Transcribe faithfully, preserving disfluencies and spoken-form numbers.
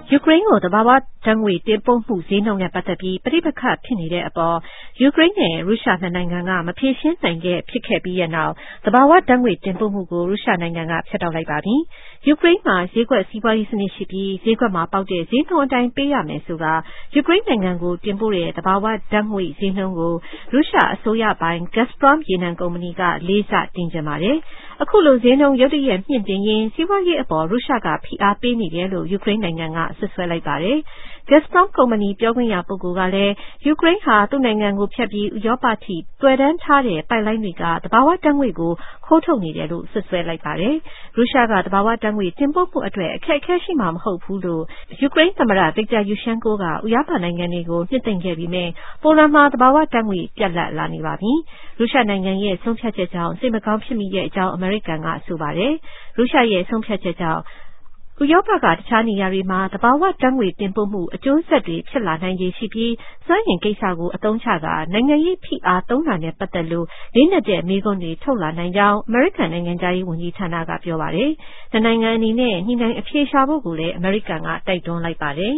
ယူကရိန်းကိုသဘာဝဓာတ်ငွေ့တင်ပို့မှုဈေးနှုန်းနဲ့ပတ်သက်ပြီးပဋိပက္ခဖြစ်နေတဲ့အပေါ်ယူကရိန်းနဲ့ရုရှားနှစ်နိုင်ငံကမဖြေရှင်းနိုင်ခဲ့ဖြစ်ခဲ့ပြီးတဲ့နောက်သဘာဝဓာတ်ငွေ့တင်ပို့မှုကိုရုရှားနိုင်ငံကဖြတ်တောက်လိုက်ပါပြီ။ယူကရိန်းမှာဈေးကွက်စီးပွားရေးစနစ်ရှိပြီးဈေးကွက်မှာပေါက်တဲ့ဈေးနှုန်းအတိုင်းပေးရမယ်ဆိုတာယူကရိန်းနိုင်ငံကိုတင်ပို့တဲ့သဘာဝဓာတ်ငွေ့ဈေးနှုန်းကိုရုရှားအစိုးရပိုင် Gazprom ရေနံကုမ္ပဏီကလေးဆတင်ကျင်ပါတယ်။အခုလိုဈေးနှုန်းရုတ်တရက်မြင့်တင်ရင်းစီးပွားရေးအပေါ်ရုရှားကဖိအားပေးနေတယ်လို့ယူကရိန်းနိုင်ငံကဆွဆွဲလိုက်ပါတယ်။ Gazprom ကုမ္ပဏီပြောခွင့်ရပုဂ္ဂိုလ်ကလည်းယူကရိန်းဟာသူ့နိုင်ငံကိုဖြတ်ပြီးဥရောပထိသွယ်တန်းထားတဲ့ပိုက်လိုင်းတွေကသဘာဝဓာတ်ငွေ့ကိုခိုးထုတ်နေတယ်လို့ဆွဆွဲလိုက်ပါတယ်။ရုရှားကသဘာဝဓာတ်ငွေ့တင်ပို့မှုအတွက်အခက်အခဲရှိမှာမဟုတ်ဘူးလို့ယူကရိန်းသမ္မတ Viktor Yushchenko ကဥရောပနိုင်ငံတွေကိုနှစ်သိမ့်ခဲ့ပေမဲ့ပိုလန်မှာသဘာဝဓာတ်ငွေ့ပြတ်လပ်လာနေပါပြီ။ရုရှားနိုင်ငံရဲ့ဆုံးဖြတ်ချက်ကြောင့်စိတ်မကောင်းဖြစ်မိတဲ့အကြောင်းအမေရိကန်ကဆိုပါတယ်။ရုရှားရဲ့ဆုံးဖြတ်ချက်ကြောင့်ဥရောပကတခြားနေရာတွေမှာသဘာဝဓာတ်ငွေ့တင်ပို့မှုအကျိုးဆက်တွေဖြစ်လာနိုင်ခြေရှိပြီးစွမ်းအင်ကိစ္စကိုအသုံးချကာနိုင်ငံရေးဖိအားသုံးတာနဲ့ပတ်သက်လို့လေးနက်တဲ့မေးခွန်းတွေထုတ်လာနိုင်ကြောင်းအမေရိကန်နိုင်ငံခြားရေးဝန်ကြီးဌာနကပြောပါတယ်။နှစ်နိုင်ငံအနေနဲ့ညှိနှိုင်းအဖြေရှာဖို့ကိုလည်းအမေရိကန်ကတိုက်တွန်းလိုက်ပါတယ်